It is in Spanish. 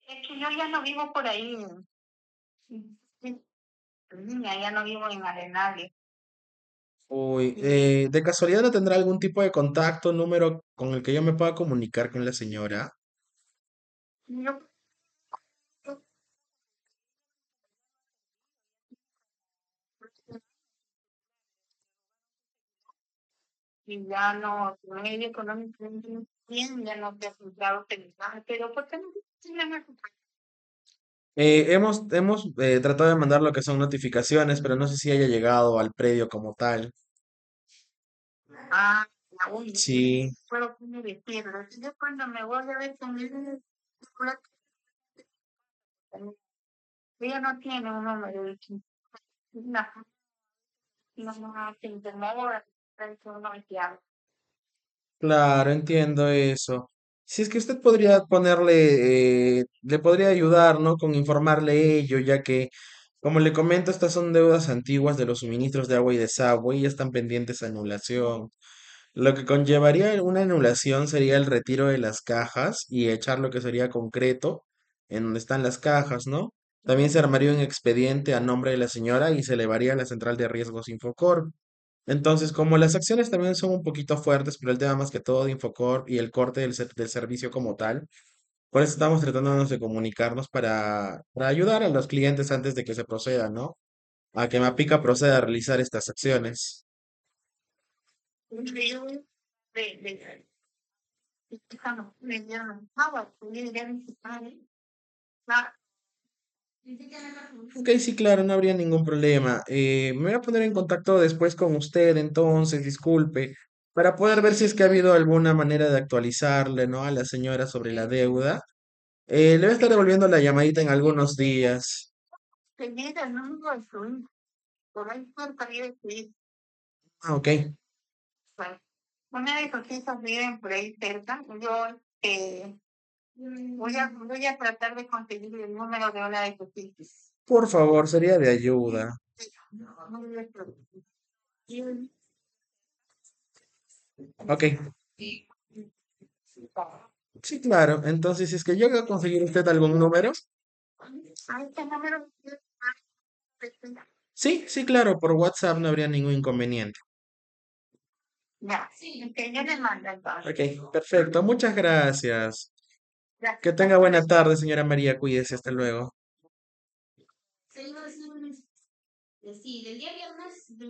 Es que yo ya no vivo por ahí. Sí, sí, niña, ya no vivo en Arenales. Uy, Y ¿de casualidad no tendrá algún tipo de contacto, número con el que yo me pueda comunicar con la señora? yo y ya no, medio económicamente bien, ya no te has entrado mensaje, pero ¿por qué no se llama? Hemos tratado de mandar lo que son notificaciones, pero no sé si haya llegado al predio como tal. Ah, la uy, Sí, puedo poner decirlo. Yo cuando me voy a ver con él, ella no tiene un número de equipo. No, no, no, se incomoda, eso no me llama. claro, entiendo eso. Si es que usted podría ponerle, le podría ayudar, ¿no? Con informarle ello, ya que, como le comento, estas son deudas antiguas de los suministros de agua y desagüe y ya están pendientes de anulación. Lo que conllevaría una anulación sería el retiro de las cajas y echar lo que sería concreto en donde están las cajas, ¿no? También se armaría un expediente a nombre de la señora y se elevaría a la central de riesgos Infocorp. Entonces, como las acciones también son un poquito fuertes, pero el tema más que todo de Infocorp y el corte del servicio como tal, por eso estamos tratándonos de comunicarnos para ayudar a los clientes antes de que se proceda, ¿no? A que Mapica proceda a realizar estas acciones. Un río de, digamos, me dieron agua, pudiera ir a visitar, claro, Ok, sí, claro, no habría ningún problema. Me voy a poner en contacto después con usted, entonces, disculpe, para poder ver si es que ha habido alguna manera de actualizarle, ¿no? A la señora sobre la deuda. Le voy a estar devolviendo la llamadita en algunos días. te llega el número de su hijo, por ahí cerca de su hijo. Ah, ok. Bueno, una de sus hijas viven por ahí cerca, yo voy a tratar de conseguir el número de una de sus hijas. Por favor, sería de ayuda. No me preocupes. Ok, sí, claro. Entonces, si es que llega a conseguir usted algún número. A este número, Sí, sí, claro, por WhatsApp no habría ningún inconveniente. ya, que yo le mando entonces. Ok, perfecto. Muchas gracias. Ya, Que tenga hasta buena luego. tarde, señora María. Cuídese. Hasta luego. Sí, del día viernes.